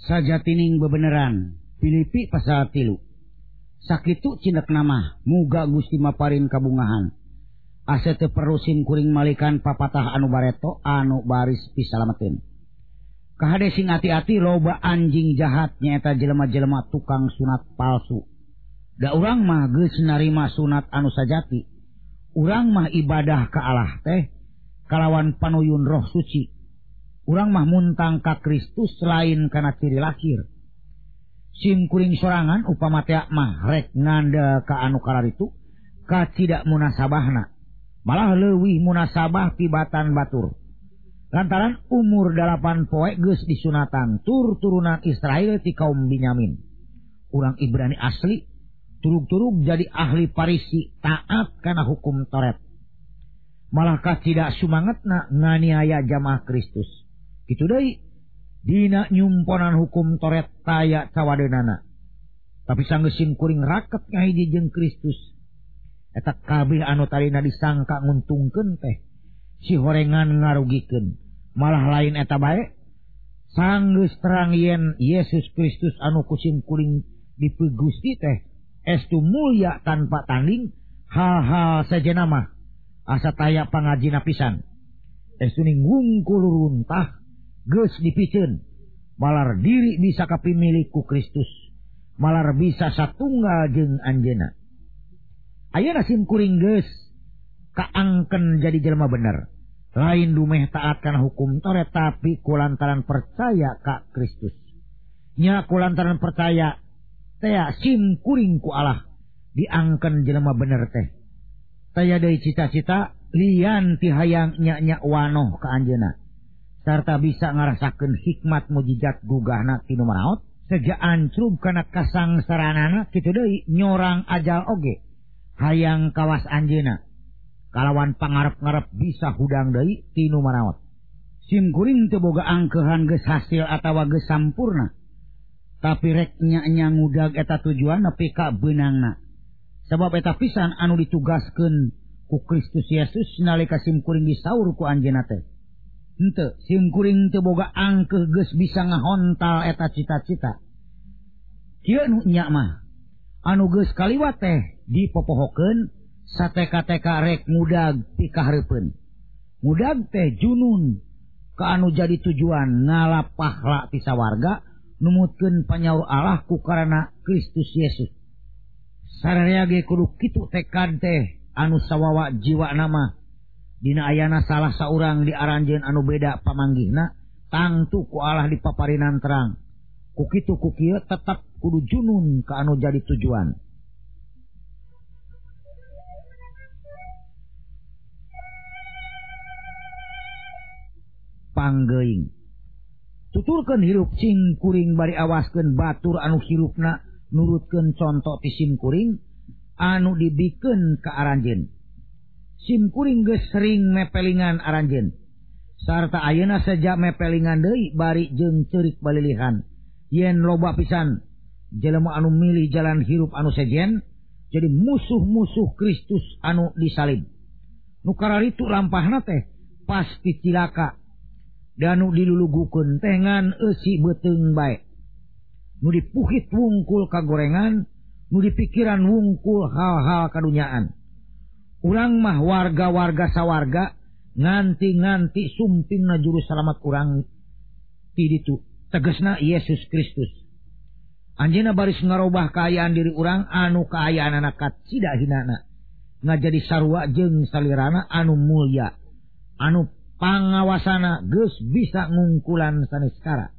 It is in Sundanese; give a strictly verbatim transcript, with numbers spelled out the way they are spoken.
Sajatining bebeneran Filipi pasal tilu. Sakitu cindak nama muga Gusti maparin kabungahan. Asa teu perlu simkuring malikan papatah anu bareto anu baris pisalamateun. Kahade sing ati-ati loba anjing jahat nyaeta jelema-jelema tukang sunat palsu. Da urang mah geus narima sunat anu sajati. Urang mah ibadah ka Allah teh kalawan panuyun Roh Suci. Urang mah muntang ka Kristus lain kana ciri lahir. Sim kuring sorangan upama teh mah rek nganda ka anu kararitu ka tidak munasabahna. Malah leuwih munasabah tibatan batur. Lantaran umur dalapan poe geus disunatan tur turunan Israel ti kaum Binyamin. Urang Ibrani asli turug-turug jadi ahli parisi taat kana hukum Toret. Malah ka tidak sumangetna nganiaya jamaah Kristus. Kitu deui dina nyumponan hukum Toret taya cawadeunana. Tapi sanggeus sim kuring raket ngahiji jeung Kristus. Eta kabeh anu tarina disangka nguntungkeun teh si horengan ngarugikeun. Malah lain eta bae sanggeus terang yen Yesus Kristus anu kusim kuring dipegusti teh estu mulya tanpa tanding. Hal-hal sejenna mah asa taya pangajina pisan. Estu ning wungkul runtah geus dipikeun malar diri bisa kapimilih ku Kristus. Malar bisa satunggal jeung anjeunna. Ayeuna sim kuring geus kaangken jadi jelema bener. Lain dumeh taat kana hukum Toret tapi kulantaran percaya ka Kristus. Nya kulantaran percaya teh sim kuring ku Allah diangken jelema bener teh. Taya deui cita-cita lian ti hayang nya-nya wanoh ka anjeunna. Sarta bisa ngarasakeun hikmat mujizat gugahna tinu maraot. Seja ancrub kana kasangsaranana kitu deui nyorang ajal oge. Hayang kawas anjeuna kalawan pangarep-ngarep bisa hudang deui tinu maraot. Sim kuring teu boga angkeuhan geus hasil atawa geus sampurna. Tapi rek nya-nya ngudag eta tujuan nepi ka beunangna. Sabab eta pisan anu ditugaskeun ku Kristus Yesus nalika sim kuring disaur ku anjeunna teh. Henteu sim kuring teu boga angkeuh geus bisa ngahontal eta cita-cita. Kieu nu nya mah anu geus kaliwat teh dipopohokeun sateka-teka rek ngudag ti kahareupeun. Ngudag teh junun ka anu jadi tujuan ngalapahla ti sawarga numutkeun panyaur Allah ku karana Kristus Yesus. Sararea ge kudu kitu tekad teh anu sawawa jiwana mah. Dina ayana salah saurang diaranjeun anu beda pamanggihna tangtu ku Allah dipaparinan terang. Ku kitu ku kieu tetep kudu junun ka anu jadi tujuan. Panggeuing tuturkeun hirup sim kuring bari awaskeun batur anu hirupna nurutkeun conto ti sim kuring anu dibikeun ka aranjeun. Sim kuring geus sering mepelingan aranjeun sarta ayeuna saja mepelingan deui bari jeung ceurik balilihan yen loba pisan jelema anu milih jalan hirup anu sejen jadi musuh-musuh Kristus anu disalib. Nu kararitu lampahna teh pasti cilaka. Dan nu dilulugukeun teh ngan eusi beuteung bae. Nu dipuhit wungkul kagorengan, nu dipikiran wungkul hal-hal kadunyaan. Urang mah warga-warga sawarga nganti-nganti sumpingna juru salamet urang ti ditu. Tegasna Yesus Kristus. Anjeunna baris ngarobah kaayaan diri urang anu kaayaanana kacida hinana. Ngajadi sarua jeung salirana anu mulya. Anu pangawasana geus bisa ngungkulan sanes kara.